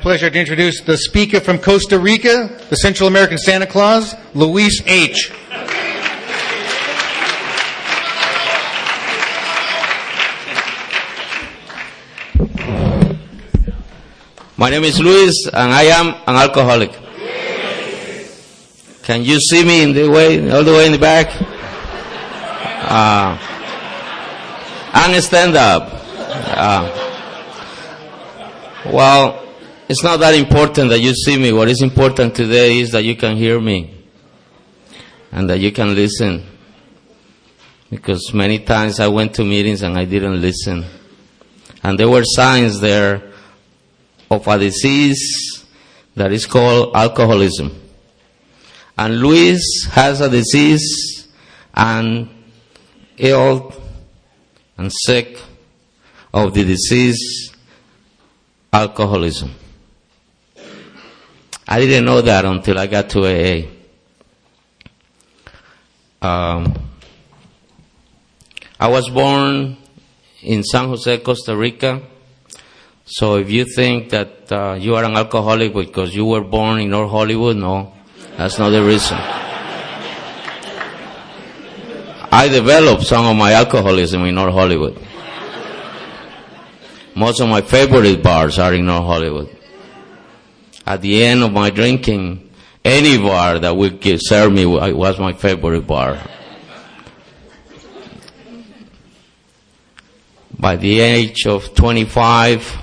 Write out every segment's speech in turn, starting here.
Pleasure to introduce the speaker from Costa Rica, the Central American Santa Claus, Luis H. My name is Luis, and I am an alcoholic. Can you see me all the way in the back? And stand up. Well, it's not that important that you see me. What is important today is that you can hear me and that you can listen. Because many times I went to meetings and I didn't listen. And there were signs there of a disease that is called alcoholism. And Luis has a disease and ill and sick of the disease alcoholism. I didn't know that until I got to AA. I was born in San Jose, Costa Rica. So if you think that you are an alcoholic because you were born in North Hollywood, no, that's not the reason. I developed some of my alcoholism in North Hollywood. Most of my favorite bars are in North Hollywood. At the end of my drinking, any bar that would serve me was my favorite bar. By the age of 25,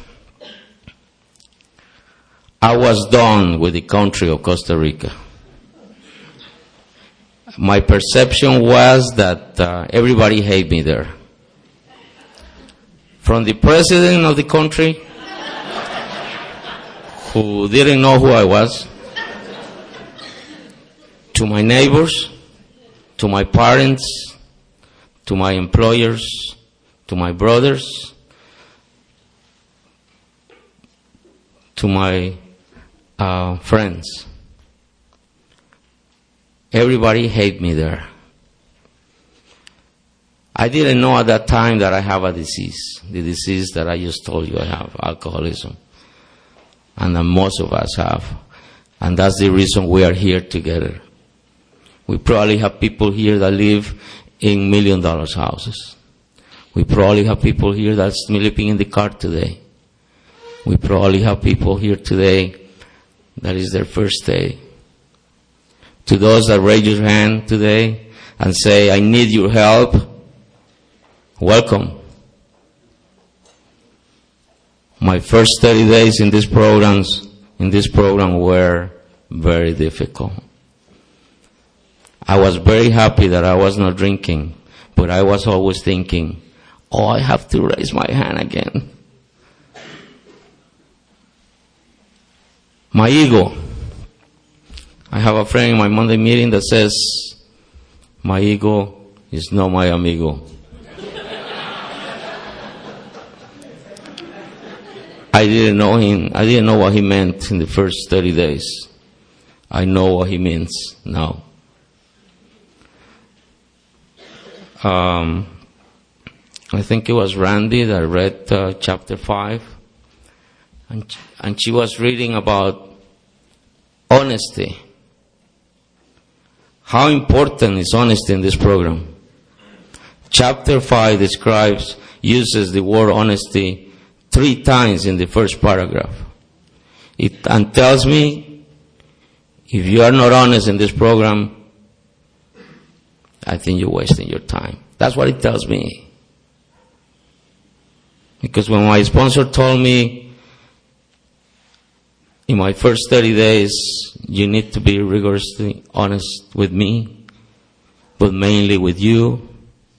I was done with the country of Costa Rica. My perception was that everybody hated me there. From the president of the country, who didn't know who I was, to my neighbors, to my parents, to my employers, to my brothers, to my friends. Everybody hated me there. I didn't know at that time that I have a disease, the disease that I just told you I have, alcoholism. And that most of us have. And that's the reason we are here together. We probably have people here that live in $1 million houses. We probably have people here that's living in the car today. We probably have people here today that is their first day. To those that raise your hand today and say, I need your help, welcome. My first 30 days in this program were very difficult. I was very happy that I was not drinking, but I was always thinking, I have to raise my hand again. My ego. I have a friend in my Monday meeting that says, my ego is not my amigo. I didn't know him. I didn't know what he meant in the first 30 days. I know what he means now. I think it was Randy that read chapter 5. And she was reading about honesty. How important is honesty in this program? Chapter 5 uses the word honesty 3 times in the first paragraph. And tells me, if you are not honest in this program, I think you're wasting your time. That's what it tells me. Because when my sponsor told me, in my first 30 days, you need to be rigorously honest with me, but mainly with you,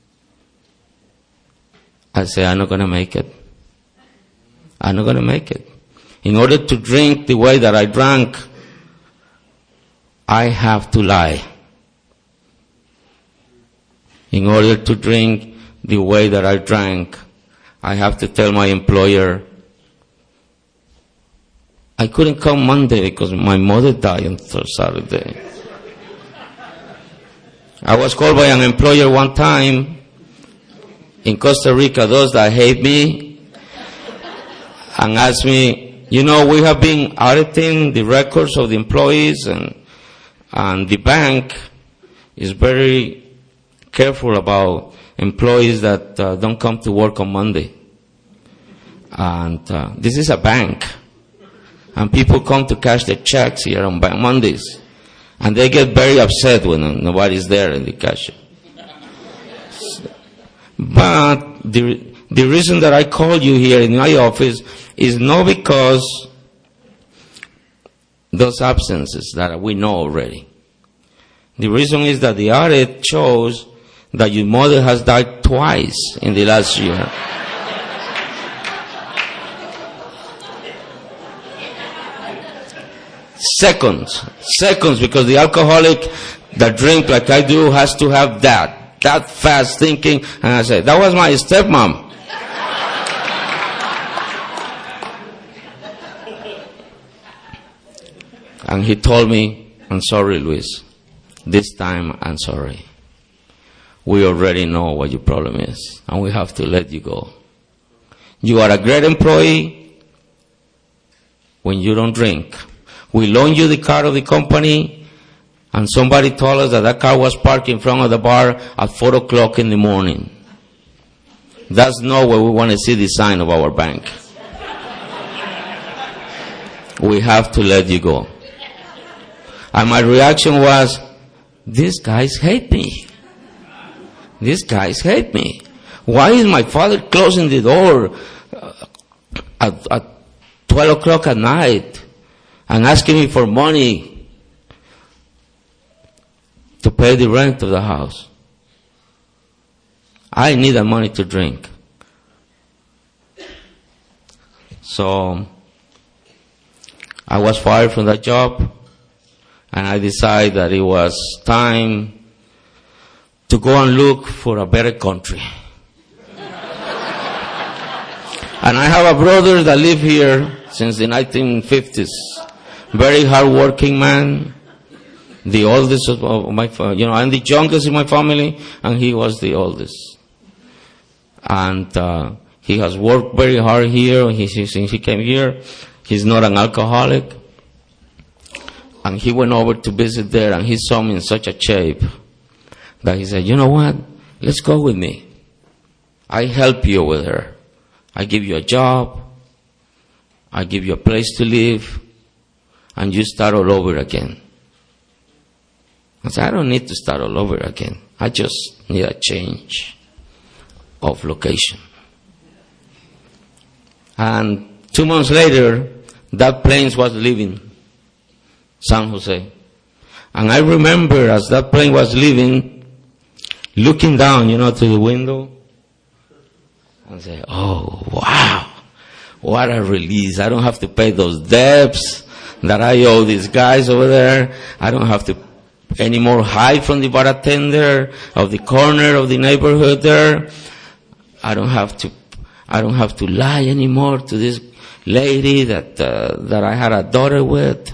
I say, I'm not going to make it. I'm not going to make it. In order to drink the way that I drank, I have to lie. In order to drink the way that I drank, I have to tell my employer, I couldn't come Monday because my mother died on Saturday. I was called by an employer one time in Costa Rica, those that hate me, and asked me, You know, we have been auditing the records of the employees, and the bank is very careful about employees that don't come to work on Monday. And this is a bank. And people come to cash their checks here on Mondays. And they get very upset when nobody's there in the cash. But the reason that I called you here in my office is not because those absences that we know already. The reason is that the audit shows that your mother has died twice in the last year. Seconds, because the alcoholic that drink like I do has to have that fast thinking. And I said, that was my stepmom. And he told me, I'm sorry, Luis. This time, I'm sorry. We already know what your problem is, and we have to let you go. You are a great employee when you don't drink. We loan you the car of the company, and somebody told us that car was parked in front of the bar at 4 o'clock in the morning. That's not where we want to see the sign of our bank. We have to let you go. And my reaction was, these guys hate me. These guys hate me. Why is my father closing the door at 12 o'clock at night and asking me for money to pay the rent of the house? I need that money to drink. So I was fired from that job, and I decided that it was time to go and look for a better country. And I have a brother that lived here since the 1950s. Very hard-working man. The oldest of my family. I'm the youngest in my family, and he was the oldest. And he has worked very hard here since he came here. He's not an alcoholic. And he went over to visit there, and he saw me in such a shape that he said, you know what? Let's go with me. I help you over there. I give you a job. I give you a place to live. And you start all over again. I said, I don't need to start all over again. I just need a change of location. And 2 months later, that plane was leaving San Jose. And I remember as that plane was leaving, looking down, through the window, and say, oh, wow, what a release. I don't have to pay those debts that I owe these guys over there. I don't have to anymore hide from the bartender of the corner of the neighborhood there. I don't have to lie anymore to this lady that I had a daughter with.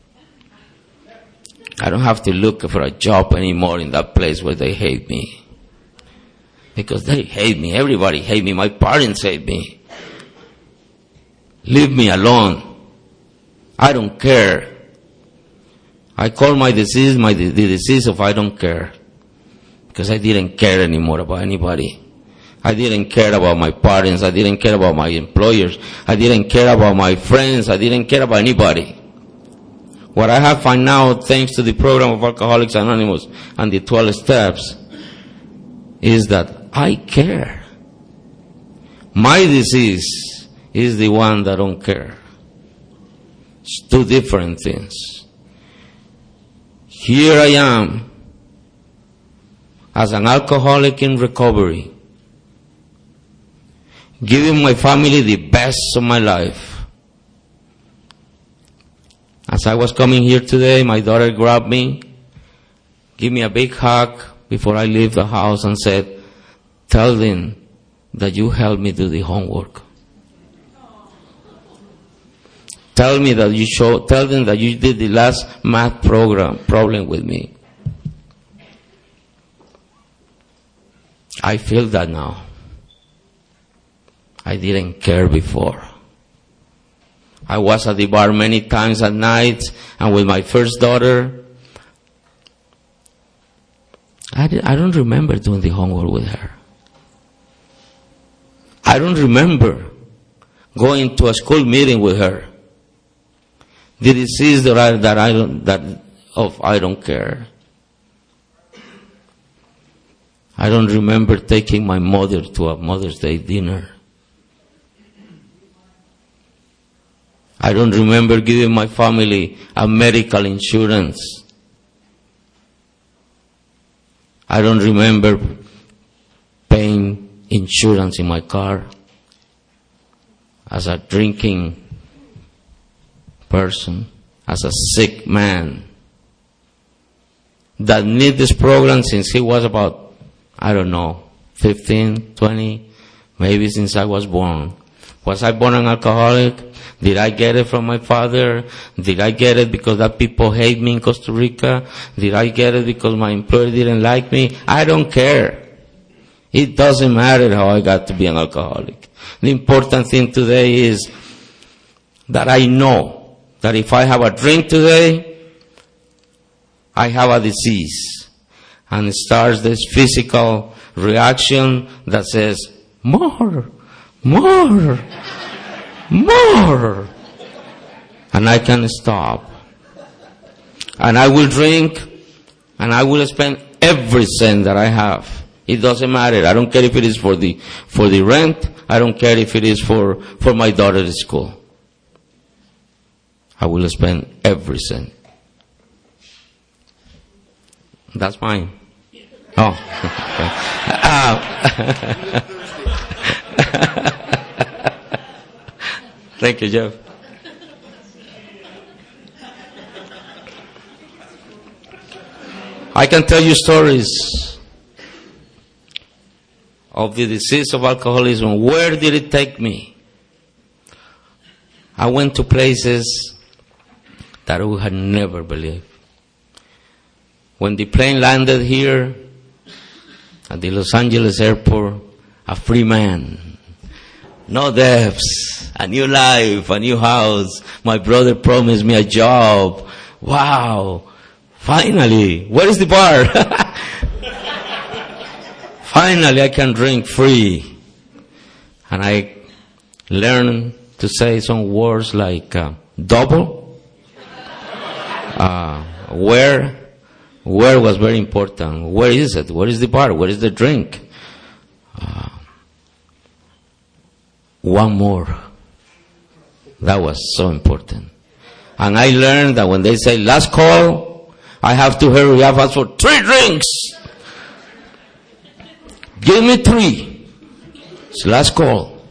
I don't have to look for a job anymore in that place where they hate me. Because they hate me. Everybody hate me. My parents hate me. Leave me alone. I don't care. I call my disease the disease of I don't care. Because I didn't care anymore about anybody. I didn't care about my parents. I didn't care about my employers. I didn't care about my friends. I didn't care about anybody. What I have found out, thanks to the program of Alcoholics Anonymous and the 12 steps, is that I care. My disease is the one that don't care. It's two different things. Here I am, as an alcoholic in recovery, giving my family the best of my life. As I was coming here today, my daughter grabbed me, gave me a big hug before I leave the house and said, tell them that you helped me do the homework. Tell them that you did the last math problem with me. I feel that now. I didn't care before. I was at the bar many times at night, and with my first daughter, I don't remember doing the homework with her. I don't remember going to a school meeting with her. The disease I don't care. I don't remember taking my mother to a Mother's Day dinner. I don't remember giving my family a medical insurance. I don't remember paying insurance in my car. As a drinking person, as a sick man that need this program since he was about, 15, 20, maybe since I was born. Was I born an alcoholic? Did I get it from my father? Did I get it because that people hate me in Costa Rica? Did I get it because my employer didn't like me? I don't care. It doesn't matter how I got to be an alcoholic. The important thing today is that I know that if I have a drink today, I have a disease. And it starts this physical reaction that says, more. And I can stop. And I will drink, and I will spend every cent that I have. It doesn't matter. I don't care if it is for the rent. I don't care if it is for my daughter's school. I will spend every cent. That's mine. Oh. Thank you, Jeff. I can tell you stories of the disease of alcoholism. Where did it take me? I went to places that we had never believed. When the plane landed here at the Los Angeles airport, a free man, no debts, a new life, a new house. My brother promised me a job. Wow. Finally, where is the bar? Finally, I can drink free. And I learned to say some words like double. Where was very important. Where is it? Where is the bar? Where is the drink? One more. That was so important. And I learned that when they say last call, I have to hurry up, ask for 3 drinks. Give me 3. It's last call.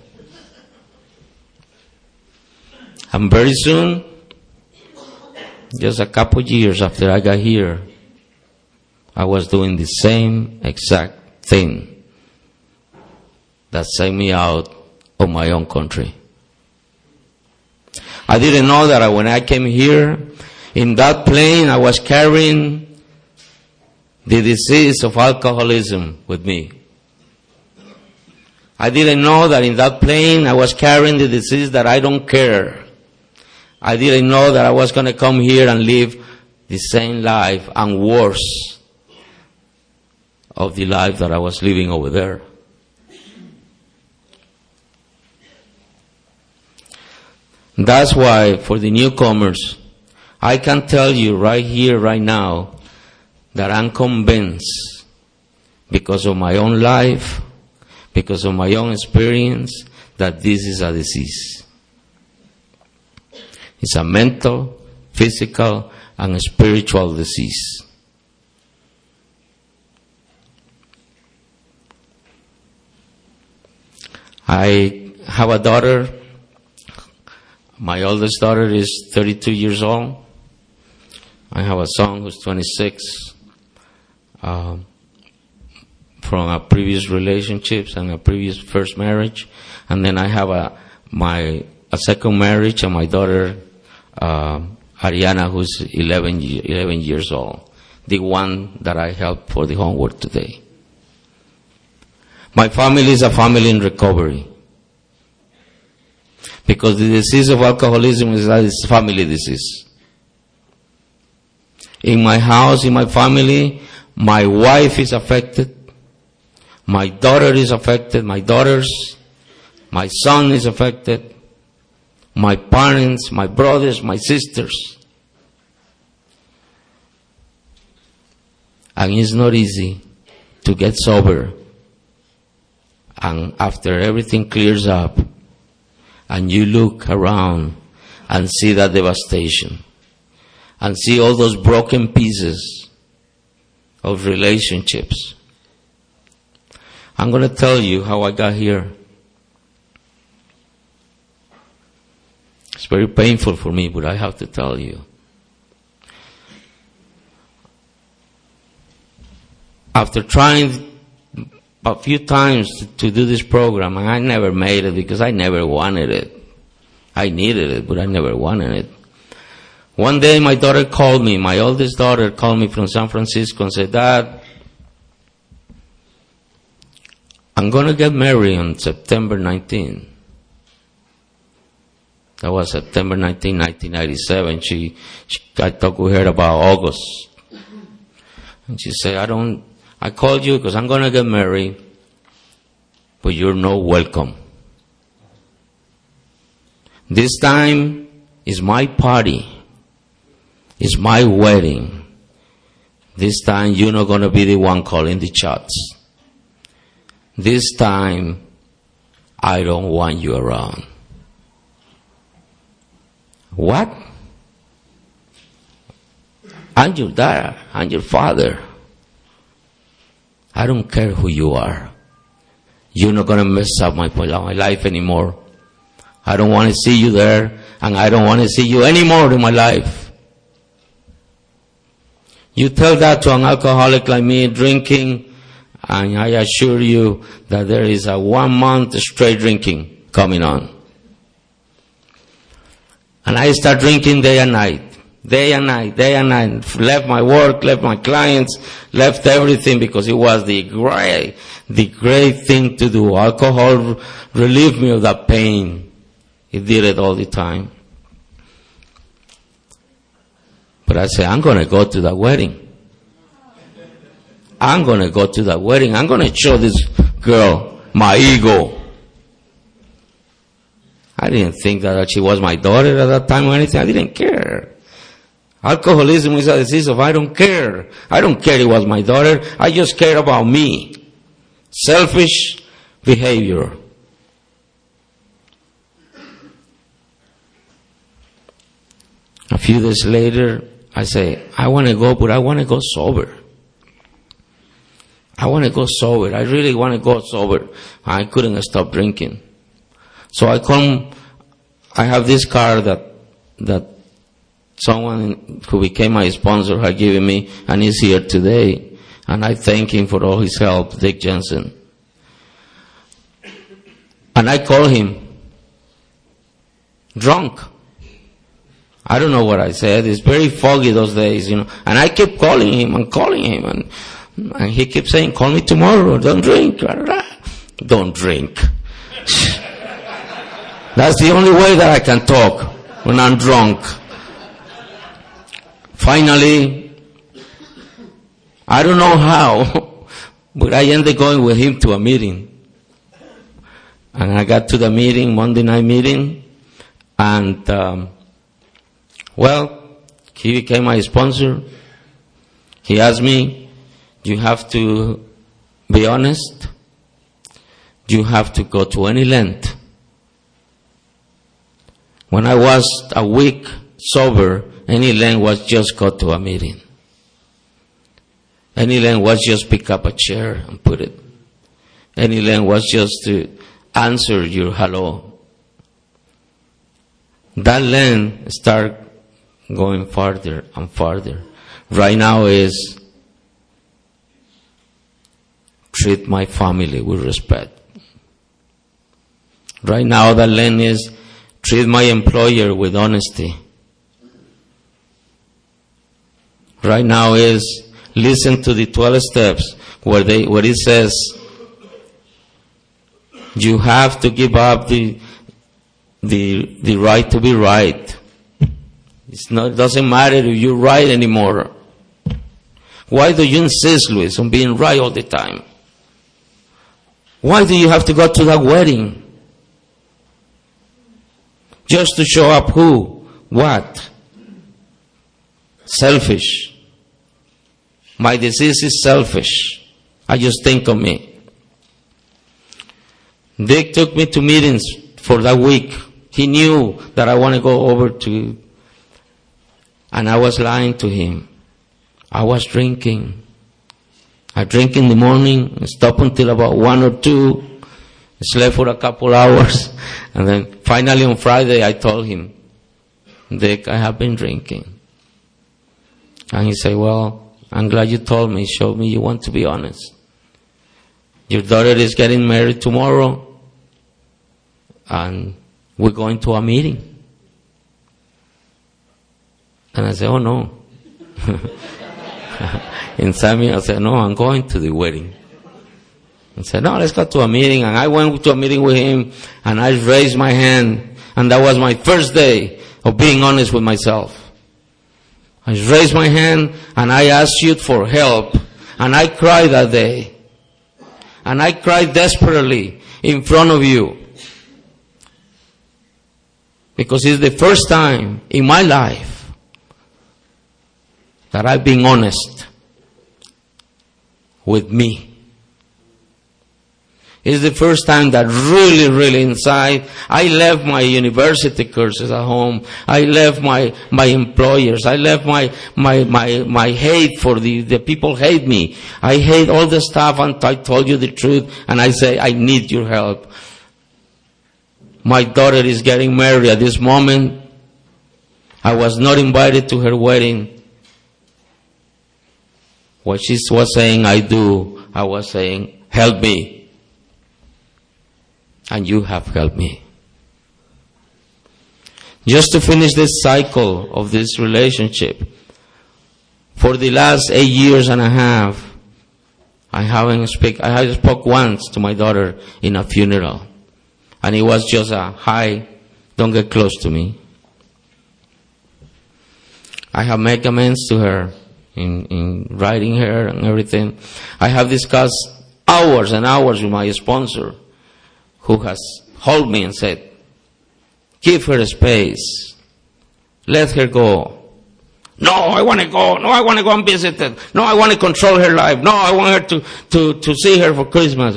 And very soon, just a couple years after I got here, I was doing the same exact thing that sent me out of my own country. I didn't know that when I came here, in that plane, I was carrying the disease of alcoholism with me. I didn't know that in that plane, I was carrying the disease that I don't care. I didn't know that I was going to come here and live the same life and worse of the life that I was living over there. That's why for the newcomers, I can tell you right here, right now, that I'm convinced, because of my own life, because of my own experience, that this is a disease. It's a mental, physical, and spiritual disease. I have a daughter. My oldest daughter is 32 years old. I have a son who's 26 from a previous relationships and a previous first marriage. And then I have a second marriage and my daughter, Ariana, who's 11 years old. The one that I helped for the homework today. My family is a family in recovery. Because the disease of alcoholism is a family disease. In my house, in my family, my wife is affected. My daughter is affected. My daughters. My son is affected. My parents, my brothers, my sisters. And it's not easy to get sober. And after everything clears up, and you look around and see that devastation, and see all those broken pieces of relationships. I'm going to tell you how I got here. It's very painful for me, but I have to tell you. After trying a few times to do this program, and I never made it because I never wanted it. I needed it, but I never wanted it. One day my daughter called me, my oldest daughter called me from San Francisco and said, Dad, I'm going to get married on September 19. That was September 19, 1997. I talked with her about August. And she said, I called you because I'm going to get married, but you're not welcome. This time is my party. It's my wedding. This time you're not going to be the one calling the shots. This time I don't want you around. What? I'm your dad. I'm your father. I don't care who you are. You're not going to mess up my life anymore. I don't want to see you there, and I don't want to see you anymore in my life. You tell that to an alcoholic like me, drinking, and I assure you that there is a 1 month straight drinking coming on. And I start drinking day and night. Day and night, day and night. Left my work, left my clients, left everything because it was the great thing to do. Alcohol relieved me of that pain. It did it all the time. But I said, I'm going to go to that wedding. I'm going to go to that wedding. I'm going to show this girl my ego. I didn't think that she was my daughter at that time or anything. I didn't care. Alcoholism is a disease of I don't care. I don't care it was my daughter. I just care about me. Selfish behavior. A few days later, I say, I want to go, but I want to go sober. I want to go sober. I really want to go sober. I couldn't stop drinking. So I have this card that someone who became my sponsor had given me, and he's here today. And I thank him for all his help, Dick Jensen. And I call him drunk. I don't know what I said. It's very foggy those days, And I kept calling him, and he kept saying, call me tomorrow, don't drink. Don't drink. That's the only way that I can talk when I'm drunk. Finally, I don't know how, but I ended up going with him to a meeting. And I got to the meeting, Monday night meeting, and he became my sponsor. He asked me, you have to be honest. You have to go to any length. When I was a week sober, any length was just go to a meeting. Any length was just pick up a chair and put it. Any length was just to answer your hello. That length start going farther and farther. Right now is treat my family with respect. Right now that lane is treat my employer with honesty. Right now is listen to the 12 steps where it says you have to give up the the right to be right. It doesn't matter if you're right anymore. Why do you insist, Luis, on being right all the time? Why do you have to go to that wedding? Just to show up who? What? Selfish. My disease is selfish. I just think of me. Dick took me to meetings for that week. He knew that I want to go over to, and I was lying to him. I was drinking. I drink in the morning, stop until about 1 or 2, slept for a couple hours, and then finally on Friday I told him, Dick, I have been drinking. And he said, well, I'm glad you told me. It showed me you want to be honest. Your daughter is getting married tomorrow, and we're going to a meeting. And I said, oh no. Inside me, I said, no, I'm going to the wedding. I said, no, let's go to a meeting. And I went to a meeting with him, and I raised my hand, and that was my first day of being honest with myself. I raised my hand, and I asked you for help, and I cried that day. And I cried desperately in front of you. Because it's the first time in my life that I've been honest with me. It's the first time that really inside, I left my university courses at home. I left my employers. I left my hate for the people hate me. I hate all the stuff, and I told you the truth, and I say, I need your help. My daughter is getting married at this moment. I was not invited to her wedding. What she was saying, I do. I was saying, help me. And you have helped me. Just to finish this cycle of this relationship, for the last 8 years and a half, I spoke once to my daughter in a funeral. And it was just a, hi, don't get close to me. I have made amends to her in writing her and everything. I have discussed hours and hours with my sponsor, who has held me and said, give her space. Let her go. No, I want to go. No, I want to go and visit her. No, I want to control her life. No, I want her to see her for Christmas.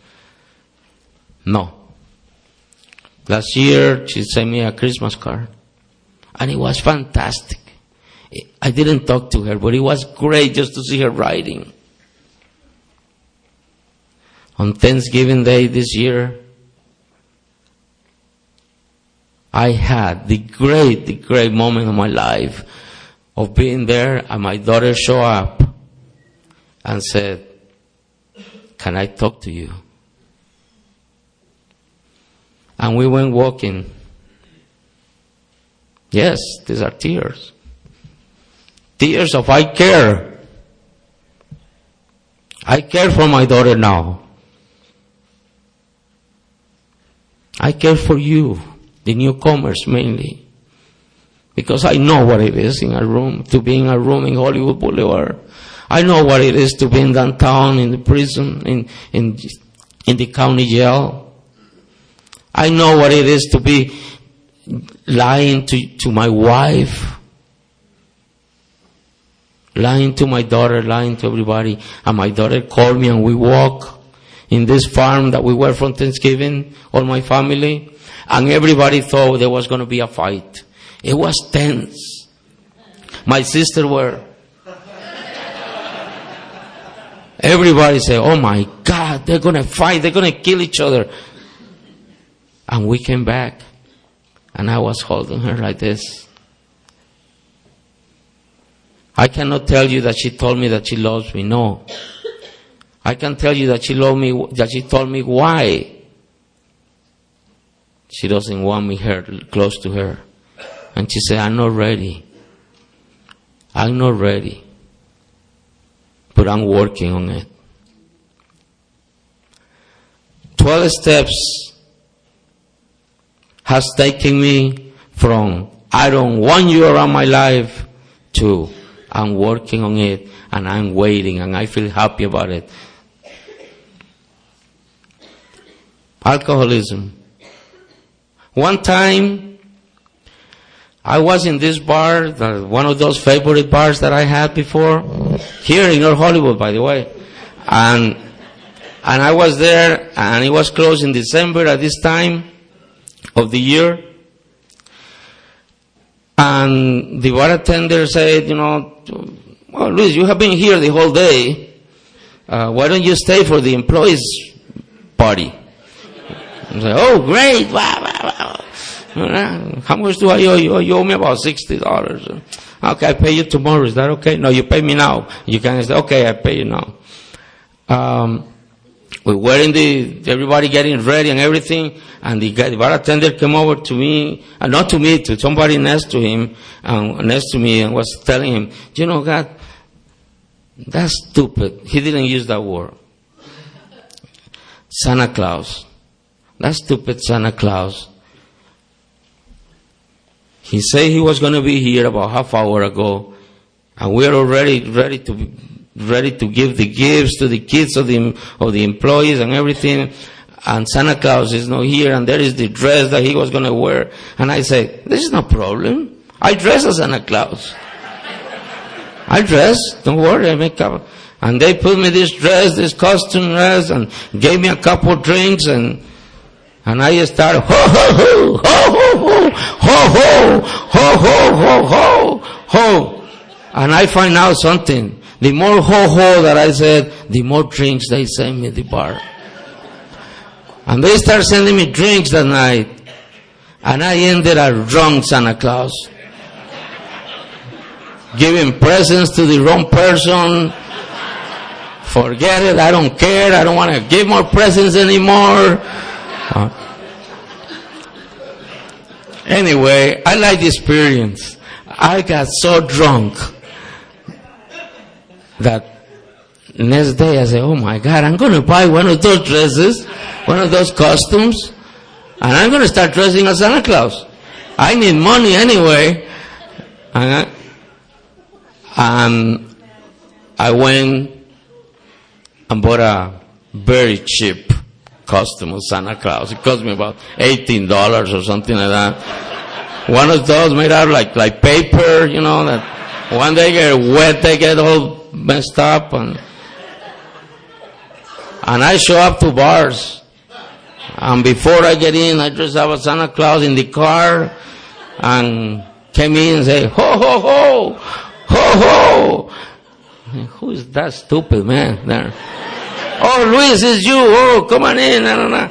No. Last year, she sent me a Christmas card. And it was fantastic. I didn't talk to her, but it was great just to see her writing. On Thanksgiving Day this year, I had the great moment of my life of being there, and my daughter showed up and said, can I talk to you? And we went walking. Yes, these are tears. Tears of I care. I care for my daughter now. I care for you, the newcomers mainly. Because I know what it is to be in a room in Hollywood Boulevard. I know what it is to be in downtown, in the prison, in the county jail. I know what it is to be lying to my wife, lying to my daughter, lying to everybody. And my daughter called me, and we walk in this farm that we were from Thanksgiving, all my family. And everybody thought there was going to be a fight. It was tense. My sister were. Everybody said, oh my God, they're going to fight. They're going to kill each other. And we came back, and I was holding her like this. I cannot tell you that she told me that she loves me. No. I can tell you that she loved me, that she told me why she doesn't want me close to her. And she said, I'm not ready. I'm not ready. But I'm working on it. 12 steps has taken me from I don't want you around my life to I'm working on it and I'm waiting and I feel happy about it. Alcoholism. One time, I was in this bar, one of those favorite bars that I had before, here in North Hollywood, by the way. And I was there, and it was closed in December at this time of the year. And the bartender said, well, Luis, you have been here the whole day. Why don't you stay for the employees' party? I said, oh, great. Wow, wow, wow. How much do I owe you? You owe me about $60. Okay, I pay you tomorrow. Is that okay? No, you pay me now. You can say, okay, I pay you now. We were everybody getting ready and everything, and the bartender came over to me, not to me, to somebody next to him, next to me, and was telling him, God, that's stupid. He didn't use that word. Santa Claus. That stupid Santa Claus. He said he was going to be here about half hour ago, and we're already ready to give the gifts to the kids of the employees and everything. And Santa Claus is not here, and there is the dress that he was going to wear. And I said, this is no problem. I dress as Santa Claus. I dress. Don't worry, I make up. And they put me this dress, this costume dress, and gave me a couple drinks, and I started, ho, ho, ho, ho, ho, ho, ho, ho, ho, ho, ho, ho. And I find out something. The more ho, ho that I said, the more drinks they sent me at the bar. And they started sending me drinks that night. And I ended a drunk Santa Claus. Giving presents to the wrong person. Forget it, I don't care, I don't want to give more presents anymore. Anyway, I like the experience. I got so drunk that next day I said, oh my God, I'm going to buy one of those dresses, one of those costumes, and I'm going to start dressing as Santa Claus. I need money anyway. And I went and bought a very cheap costume of Santa Claus. It cost me about $18 or something like that. One of those made out like paper, that when they get wet, they get all messed up. And I show up to bars. And before I get in, I dress up as Santa Claus in the car and came in and say, ho, ho, ho, ho, ho. Who is that stupid man there? Oh, Luis, it's you. Oh, come on in.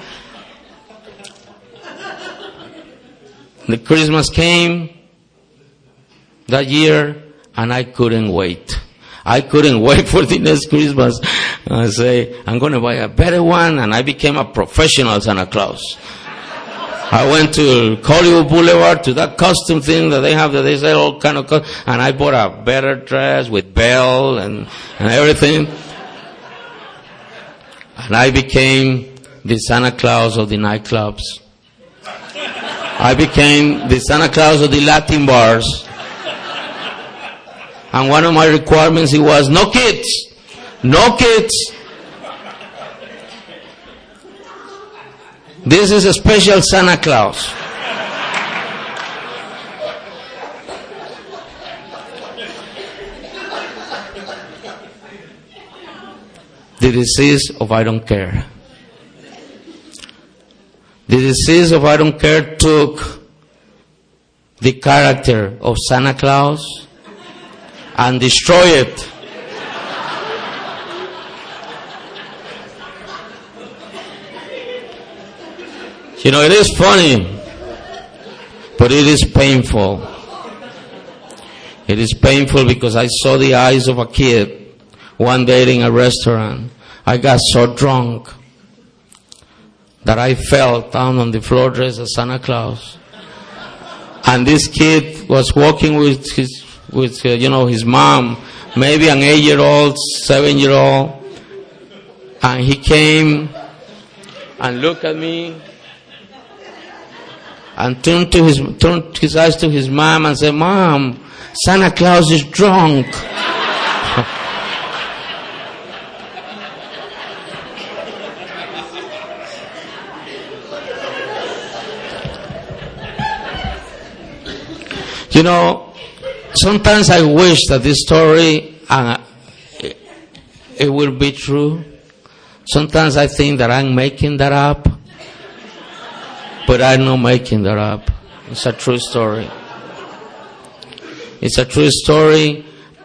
The Christmas came that year, and I couldn't wait. I couldn't wait for the next Christmas. I say, I'm going to buy a better one, and I became a professional Santa Claus. I went to Hollywood Boulevard to that costume thing that they have, that they sell all kind of costumes, and I bought a better dress with bell and everything. And I became the Santa Claus of the nightclubs. I became the Santa Claus of the Latin bars. And one of my requirements, it was no kids. No kids. This is a special Santa Claus. The disease of I don't care. The disease of I don't care took the character of Santa Claus and destroyed it. It is funny, but it is painful. It is painful because I saw the eyes of a kid one day in a restaurant. I got so drunk that I fell down on the floor dressed as Santa Claus. And this kid was walking with his mom, maybe an 8-year-old, 7-year-old. And he came and looked at me. and turned his eyes to his mom and said, "Mom, Santa Claus is drunk." You know, sometimes I wish that this story, it will be true. Sometimes I think that I'm making that up. But I'm not making that up. It's a true story. It's a true story.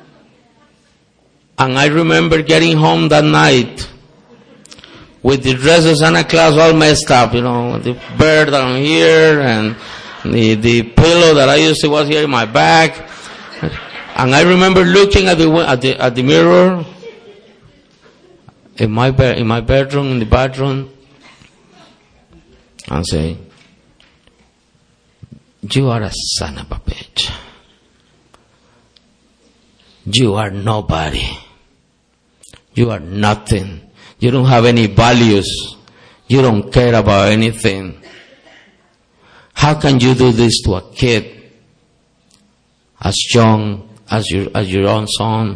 And I remember getting home that night with the dress of Santa Claus all messed up, you know, the bird down here and the pillow that I used to was here in my back. And I remember looking at the mirror in my bedroom, in the bathroom, and say, "You are a son of a bitch. You are nobody. You are nothing. You don't have any values. You don't care about anything. How can you do this to a kid as young as your own son?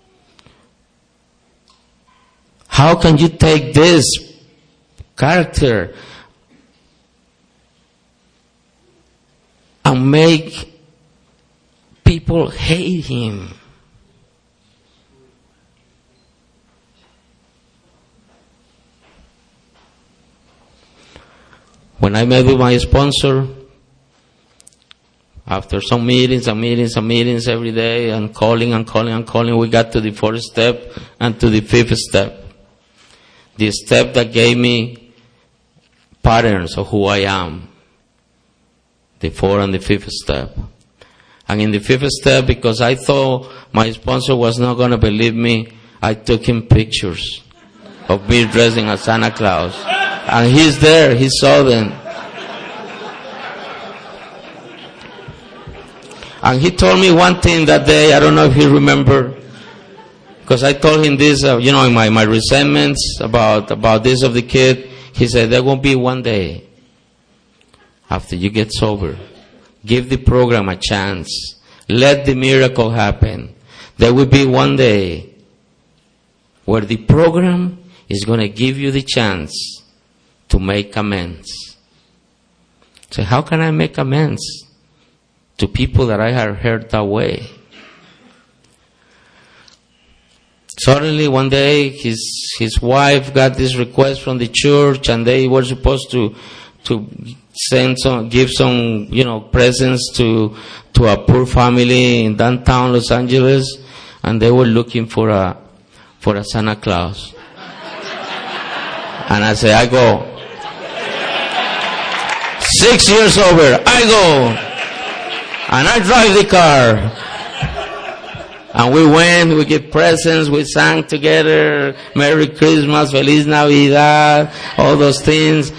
How can you take this character and make people hate him?" When I met with my sponsor, after some meetings every day and calling, we got to the fourth step and to the fifth step. The step that gave me patterns of who I am. The fourth and the fifth step. And in the fifth step, because I thought my sponsor was not going to believe me, I took him pictures of me dressing as Santa Claus. And he's there, he saw them. And he told me one thing that day, I don't know if he remembered, because I told him this, in my resentments about this of the kid. He said, "There will be one day after you get sober. Give the program a chance. Let the miracle happen. There will be one day where the program is going to give you the chance to make amends." So how can I make amends to people that I have hurt that way? Suddenly one day his wife got this request from the church, and they were supposed to give some presents to a poor family in downtown Los Angeles, and they were looking for a Santa Claus. And I say, I go. 6 years over, I go. And I drive the car. And we went, we get presents, we sang together, Merry Christmas, Feliz Navidad, all those things.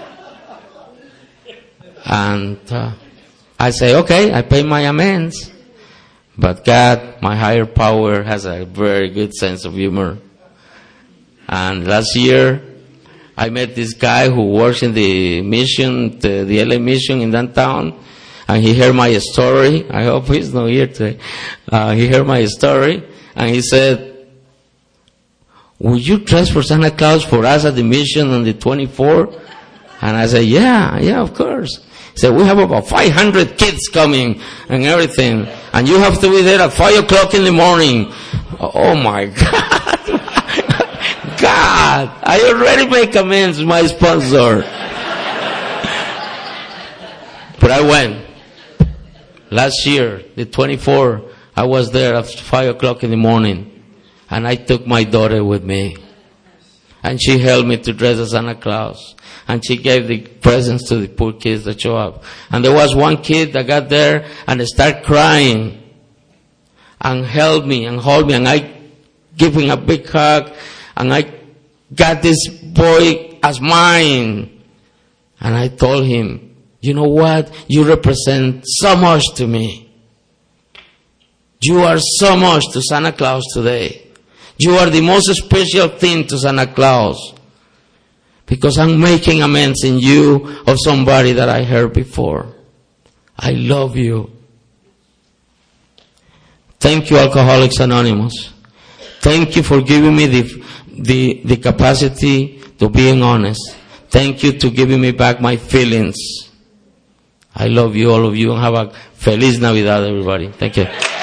And I say, okay, I pay my amends. But God, my higher power, has a very good sense of humor. And last year, I met this guy who works in the mission, the LA mission in downtown, and he heard my story. I hope he's not here today. He heard my story, and he said, "Will you dress for Santa Claus for us at the mission on the 24th? And I said, yeah, of course. He said, "We have about 500 kids coming and everything, and you have to be there at 5 o'clock in the morning." Oh my God. God, I already make amends with my sponsor. But I went. Last year, the 24th, I was there at 5 o'clock in the morning. And I took my daughter with me. And she helped me to dress as Santa Claus. And she gave the presents to the poor kids that show up. And there was one kid that got there and started crying. And held me and hold me. And I gave him a big hug. And I got this boy as mine. And I told him, "You know what? You represent so much to me. You are so much to Santa Claus today. You are the most special thing to Santa Claus. Because I'm making amends in you of somebody that I heard before. I love you. Thank you, Alcoholics Anonymous. Thank you for giving me the capacity to being honest. Thank you to giving me back my feelings. I love you, all of you, and have a Feliz Navidad, everybody. Thank you.